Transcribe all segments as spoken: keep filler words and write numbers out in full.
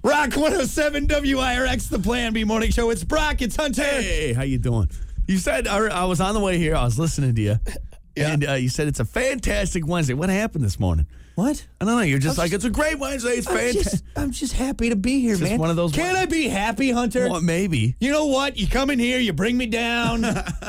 Rock one oh seven W I R X, the Plan B Morning Show. It's Brock, it's Hunter. Hey, how you doing? You said, I I was on the way here, I was listening to you, Yeah. and uh, you said it's a fantastic Wednesday. What happened this morning? What? I don't know, you're just I'm like, just- it's a great Wednesday, it's I'm fantastic. just, I'm just happy to be here, It's just man. one of those Can ones. I be happy, Hunter? Well, maybe. You know what? You come in here, you bring me down.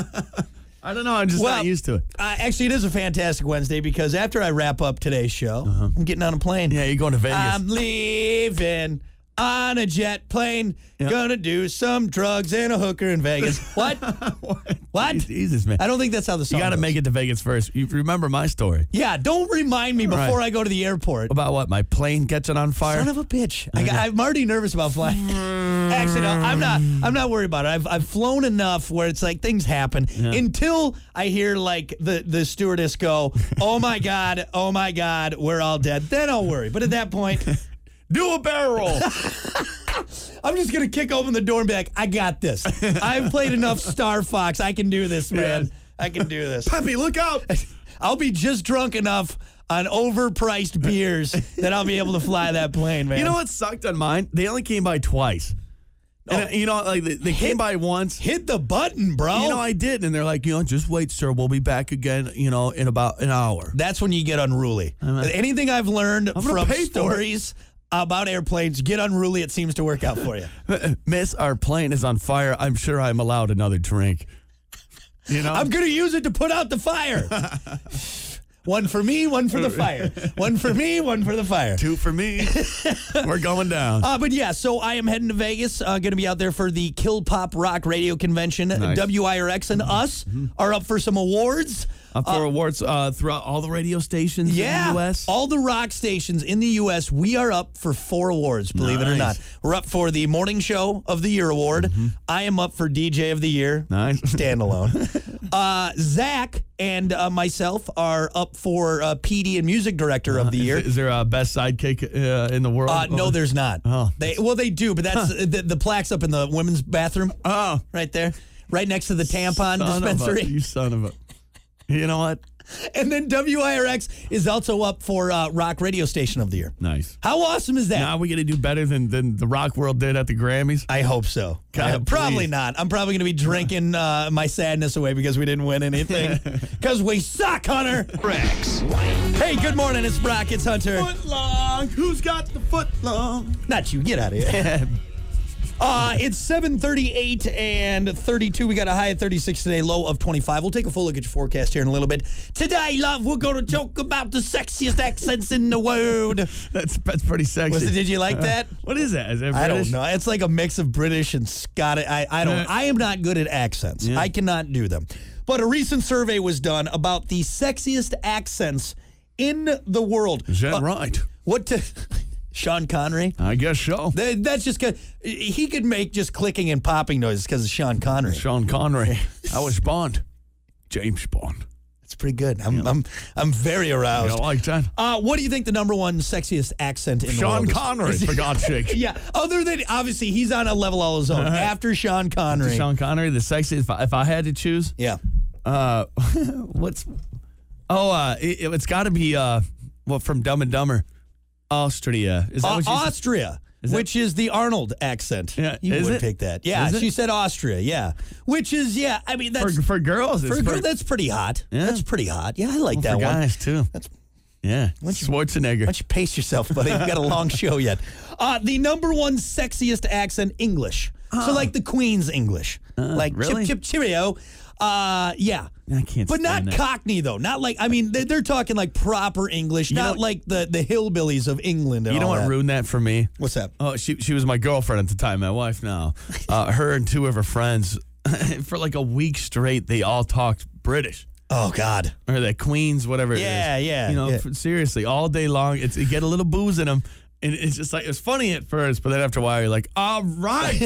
I don't know, I'm just Well, not used to it. Uh, actually, it is a fantastic Wednesday because after I wrap up today's show, I'm getting on a plane. Yeah, you're going to Vegas. I'm leaving on a jet plane. Yeah. Gonna do some drugs and a hooker in Vegas. What? What? Jesus, man. I don't think that's how the song You got to goes. make it to Vegas first. You remember my story Yeah, don't remind me before Right. I go to the airport. about what? My plane catching on fire? Son of a bitch! I got, I'm already nervous about flying. Actually, no, I'm not. I'm not worried about it. I've I've flown enough where it's like things happen until I hear like the the stewardess go, "Oh my god, oh my god, we're all dead." Then I'll worry. But at that point, Do a barrel roll. I'm just gonna kick open the door and be like, "I got this. I've played enough Star Fox. I can do this, man. Yeah. I can do this." Puppy, look out. I'll be just drunk enough on overpriced beers that I'll be able to fly that plane, man. You know what sucked on mine? They only came by twice. And, uh, you know, like they, they came by once. Hit the button, bro. You know, I did. And they're like, you know, just wait, sir. We'll be back again, you know, in about an hour. That's when you get unruly. Anything I've learned gonna from pay for stories about airplanes, get unruly, it seems to work out for you. Miss, our plane is on fire. I'm sure I'm allowed another drink. You know? I'm going to use it to put out the fire. One for me, one for the fire. One for me, one for the fire. Two for me. We're going down. Uh, but yeah, so I am heading to Vegas. Uh, going to be out there for the Kill Pop Rock Radio Convention. Nice. W I R X and us are up for some awards. Up for awards uh, throughout all the radio stations Yeah, in the U S all the rock stations in the U S We are up for four awards, believe it or not. Nice. We're up for the Morning Show of the Year award. I am up for D J of the Year. Nice. Standalone. uh, Zach and uh, myself are up for uh, P D and Music Director of the Is, Year. is there a best sidekick uh, in the world? Uh, no, there's not. Oh. They well, they do, but that's the, the plaque's up in the women's bathroom. Oh. Right there, right next to the tampon Son of a- dispensary. you son of a. You know what? And then W I R X is also up for uh, Rock Radio Station of the Year. Nice. How awesome is that? Now we going to do better than, than the rock world did at the Grammys? I hope so. God, Uh, probably please. not. I'm probably going to be drinking uh, my sadness away because we didn't win anything. Because we suck, Hunter. Rex. Hey, good morning. It's Brock. It's Hunter. Foot long. Who's got the foot long? Not you. Get out of here. Uh, it's seven thirty-eight and thirty-two. We got a high of thirty-six today, low of twenty-five. We'll take a full look at your forecast here in a little bit. Today, love, we're going to talk about the sexiest accents in the world. That's that's pretty sexy. Was it, did you like that? What is that? Is that I British? don't know. It's like a mix of British and Scottish. I, I don't. Uh, I am not good at accents. Yeah. I cannot do them. But a recent survey was done about the sexiest accents in the world. Is that Uh, right? What to Sean Connery? I guess so. That- That's just good. He could make just clicking and popping noises because of Sean Connery. Sean Connery. I was Bond. James Bond. It's pretty good. I'm I'm I'm very You aroused. like that? Uh, what do you think the number one sexiest accent in the Sean world is? Connery, for God's sake. Yeah. Other than obviously he's on a level all his own. After Sean Connery. Sean Connery, the sexiest. If I, if I had to choose, Yeah. uh, what's? Oh, uh, it, it's got to be uh, well, from Dumb and Dumber, Austria. Is that Uh, what you said? Austria, Is that- which is the Arnold accent. Yeah, you is would it? pick that. Yeah, Is it? she said Austria. Yeah, which is yeah. I mean that's For, for girls, for it's a girl, for, that's pretty hot. Yeah. That's pretty hot. Yeah, I like well, that for one. guys too. That's- yeah. don't you- Schwarzenegger. Why don't you pace yourself, buddy? We've got a long show yet. Uh, the number one sexiest accent, English. So like the Queen's English, like really? chip chip cheerio. Uh, yeah. I can't But not stand that. Cockney though. Not like I mean they're, they're talking like proper English, not know- like the the hillbillies of England. And You know all what that. ruined that for me? What's that? Oh, she she was my girlfriend at the time, my wife now. Uh, her and two of her friends, for like a week straight, they all talked British. Oh God. Or the Queens, whatever it is. Yeah, yeah, You know, yeah. f- seriously, all day long, it's, you get a little booze in them. And it's just like, it's funny at first, but then after a while, you're like, all right,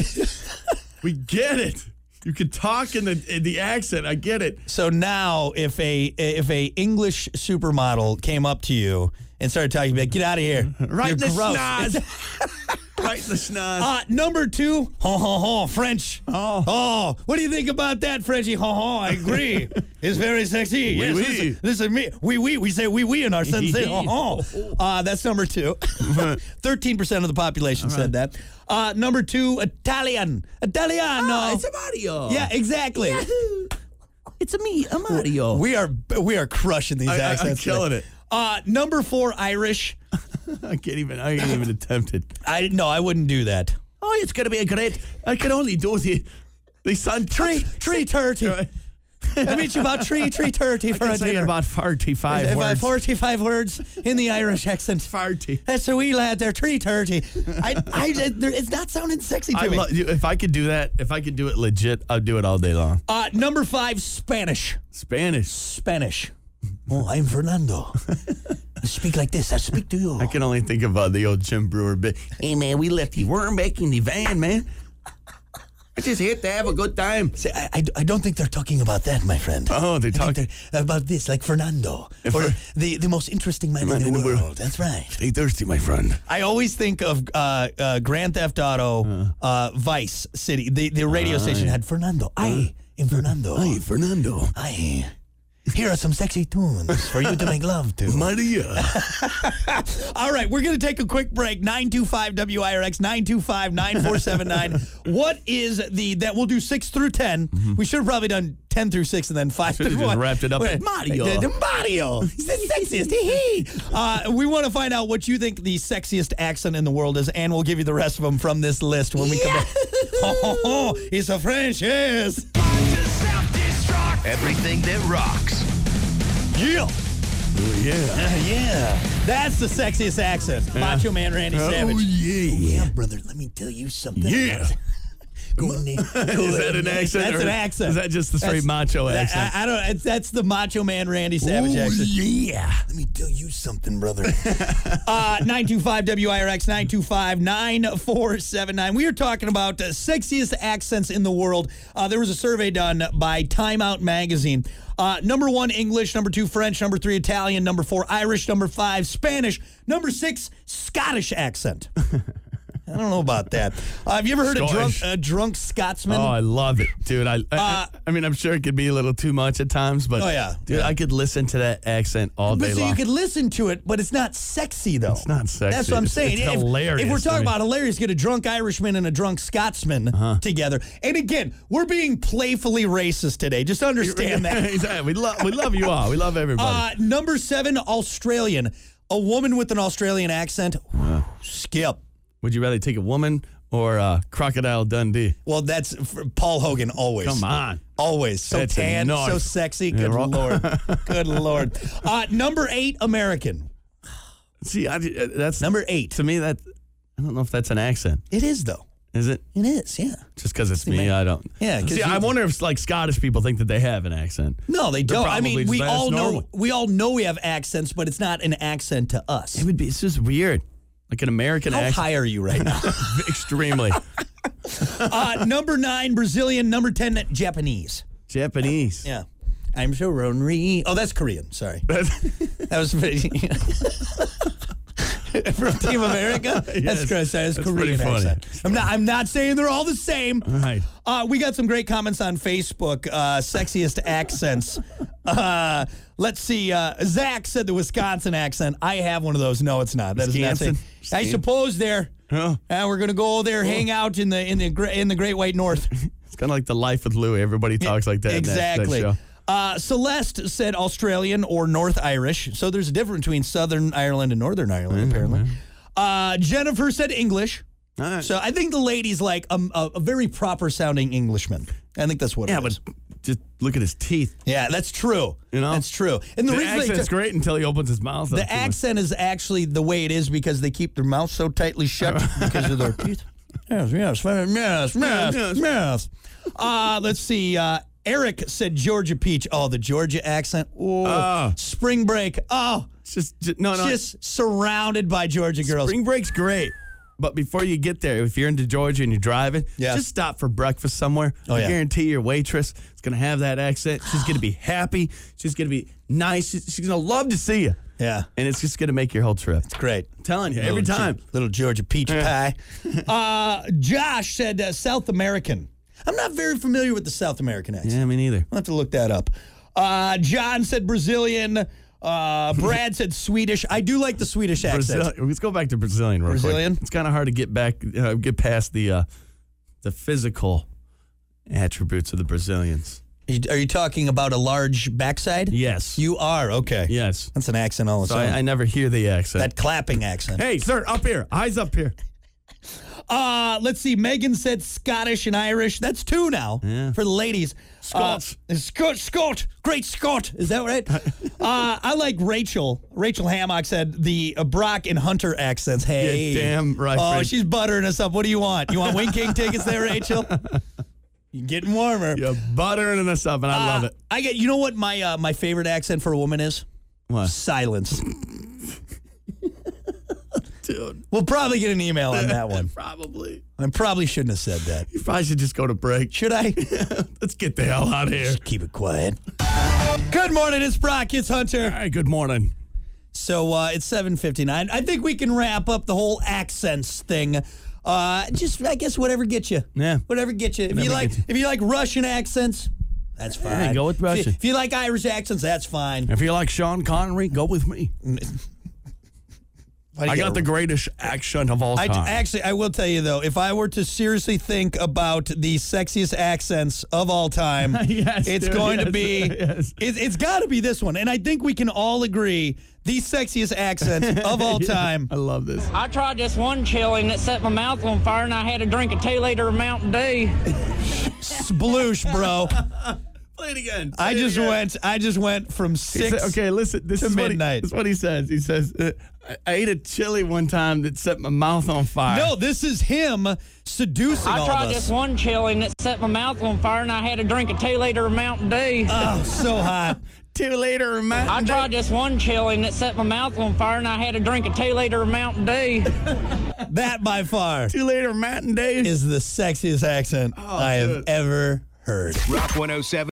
we get it. You can talk in the in the accent. I get it. So now, if a if a English supermodel came up to you and started talking, like, get out of here. Right You're in the gross. schnoz. Right in the schnoz. Uh, number two, ho, ho, ho, French. Oh. Oh, what do you think about that, Frenchie? Ho, ho, I agree. It's very sexy. Oui, yes, oui. Listen, listen, me. Oui, oui. We say oui, oui in our sense. Ho, ho. Uh, that's number two. thirteen percent of the population right. said that. Uh, number two, Italian. Italiano. Oh, it's a Mario. Yeah, exactly. Yahoo. It's a me, a Mario. We are we are crushing these I, I, I'm accents. killing today. it. Uh, number four, Irish. I can't even. I can't even attempt it. I no, I wouldn't do that. Oh, it's gonna be a great. I can only do the the sun Tree, tree, thirty. I meet you about tree, tree, thirty for I a say dinner. about forty-five About words. forty-five words in the Irish accent. Forty. That's a wee lad. They're tree thirty. I, I, it's not sounding sexy to I me. lo- if I could do that, if I could do it legit, I'd do it all day long. uh, number five, Spanish. Spanish. Spanish. Oh, I'm Fernando. I speak like this. I speak to you. I can only think about the old Jim Brewer bit. Hey, man, we left the worm back in the van, man. I just here to have a good time. See, I, I, I don't think they're talking about that, my friend. Oh, they're I think talking they're about this, like Fernando, If or we're- the, the most interesting man, in the, world. That's right. Stay thirsty, my friend. I always think of uh, uh, Grand Theft Auto, uh, Vice City. The, the radio station had Fernando. I am Fernando. Hey, Fernando. I. Here are some sexy tunes for you to make love to. Maria. All right, we're going to take a quick break. nine two five W I R X, nine two five, nine four seven nine. What is the, that we'll do six through ten. Mm-hmm. We should have probably done ten through six and then five Should've through just one. wrapped it up Wait, at Mario. The, the Mario. He's the sexiest. Hee-hee. uh, we want to find out what you think the sexiest accent in the world is, and we'll give you the rest of them from this list when we come back. Ho, ho, ho. He's a French, yes. Everything that rocks. Yeah. Oh, yeah. Uh, yeah. That's the sexiest accent. Macho Man Randy Savage. Oh, yeah. Yeah, brother, let me tell you something. Yeah. Go on, Nick. Is that an accent? That's or an accent. Is that just the straight That's- macho that- accent? I, I don't. It's, that's the Macho Man Randy Savage Oh, accent. yeah. Let me tell you something, brother. uh, nine two five W I R X, nine two five, nine four seven nine. We are talking about uh, sexiest accents in the world. Uh, there was a survey done by Time Out Magazine. Uh, number one, English. Number two, French. Number three, Italian. Number four, Irish. Number five, Spanish. Number six, Scottish accent. I don't know about that. Uh, have you ever heard of drunk, Scottish. uh, drunk Scotsman? Oh, I love it, dude. I, I, Uh, I mean, I'm sure it could be a little too much at times, but Oh, yeah. dude, Yeah. I could listen to that accent all But day so long. you could listen to it, but it's not sexy, though. It's not sexy. That's what I'm It's- saying. it's if, hilarious If we're to talking me. about hilarious, get a drunk Irishman and a drunk Scotsman Uh-huh. together. And again, we're being playfully racist today. Just understand that. Exactly. We love, we love you all. We love everybody. Uh, number seven, Australian. A woman with an Australian accent. Skip. Would you rather take a woman or uh, Crocodile Dundee? Well, that's for Paul Hogan always. Come on. Always. So That's tan, enough. so sexy. Yeah, Good right. Lord. Good Lord. Uh, number eight, American. See, I, uh, that's Number eight. to me that I don't know if that's an accent. It is, though. Is it? It is, yeah. Just because it's See, me, man. I don't. Yeah, 'cause See, you- I wonder if like Scottish people think that they have an accent. No, they don't. I probably mean, just we think all it's know normal. we all know we have accents, but it's not an accent to us. It would be. It's just weird, like an American How accent. high are you right now? Extremely uh, number nine, Brazilian. Number ten, Japanese. Japanese. Yeah. I'm so Ronri. Oh, that's Korean. Sorry. That was from Team America. Yes. That's correct. That's, That's Korean pretty funny. accent. I'm not. I'm not saying they're all the same. All right. Uh, we got some great comments on Facebook. Uh, sexiest accents. Uh, let's see. Uh, Zach said the Wisconsin accent. I have one of those. No, it's not. That is not Wisconsin? saying. I suppose there. Oh. Uh, we're gonna go there, hang out in the in the gra- in the Great White North. It's kind of like the Life with Louie. Everybody talks like that. in that- that Exactly. show. Uh, Celeste said Australian or North Irish. So there's a difference between Southern Ireland and Northern Ireland, apparently. Uh, Jennifer said English. All right. So I think the lady's like a, a, a very proper sounding Englishman. I think that's what Yeah, it is. but just look at his teeth. Yeah, that's true. You know? That's true. And the, The reason they accent's took- great until he opens his mouth. up the too much. accent is actually the way it is because they keep their mouth so tightly shut because of their teeth. Yes, yes, yes, yes, Yes. yes. Uh, let's see. Uh, Eric said Georgia Peach. Oh, the Georgia accent. Oh, Oh. spring break. Oh, It's just, just no, no. just surrounded by Georgia girls. Spring break's great, but before you get there, if you're into Georgia and you're driving, Yeah. just stop for breakfast somewhere. Oh, I yeah. guarantee your waitress is going to have that accent. She's going to be happy. She's going to be nice. She's, she's going to love to see you. Yeah. And it's just going to make your whole trip. It's great. I'm telling you, Little every Ge- time. little Georgia peach pie. uh, Josh said uh, South American. I'm not very familiar with the South American accent. Yeah, me neither. I'll have to look that up. Uh, John said Brazilian. Uh, Brad said Swedish. I do like the Swedish accent. Brazil- Let's go back to Brazilian real Brazilian? quick. It's kind of hard to get back, uh, get past the uh, the physical attributes of the Brazilians. Are you, are you talking about a large backside? Yes. You are, okay. Yes. That's an accent all its So own. I, I never hear the accent. That clapping accent. Hey, sir, up here. Eyes up here. Uh, let's see. Megan said Scottish and Irish. That's two now Yeah. for the ladies. Scots. Uh, Scott, Scott. Great Scott. Is that right? uh, I like Rachel. Rachel Hammock said the uh, Brock and Hunter accents. Hey. Yeah, damn right, Oh, friend. she's buttering us up. What do you want? You want Wing King tickets there, Rachel? You're getting warmer. You're buttering us up, and I love Uh, it. I get. You know what my uh, my favorite accent for a woman is? What? Silence. Dude. We'll probably get an email on that one. Probably. I probably shouldn't have said that. You probably should just go to break. Should I? Let's get the hell out of here. Keep it quiet. Good morning, it's Brock, it's Hunter. All right, good morning. So uh, it's seven fifty-nine. I think we can wrap up the whole accents thing. Uh, just, I guess, whatever gets you. Yeah. Whatever gets you. If Whatever you like, gets you. if you like Russian accents, that's fine. Yeah, go with If you- Russian. If you, like Irish accents, that's fine. If you like Sean Connery, go with me. Why do I you got gotta- the greatest accent of all I, time. actually, I will tell you though, if I were to seriously think about the sexiest accents of all time, Yes, it's dude, going to yes, be, yes. it, it's got to be this one. And I think we can all agree the sexiest accents of all time. I love this. I tried this one chili and it set my mouth on fire and I had to drink a two liter of Mountain Dew. Sploosh, bro. Play it again. I Play it just again. went. I just went from He six. said- okay, listen. This to is what he- midnight. this is what he says. He says, uh, I, I ate a chili one time that set my mouth on fire. No, this is him seducing I all tried of us. this one chili and it set my mouth on fire and I had to drink a two liter of Mountain Dew. Oh, so hot. Two liter of Mountain I Dew. tried this one chili and it set my mouth on fire and I had to drink a two liter of Mountain Dew. That by far Two liter of Mountain Dew. is the sexiest accent I have good. ever heard. Rock one oh seven.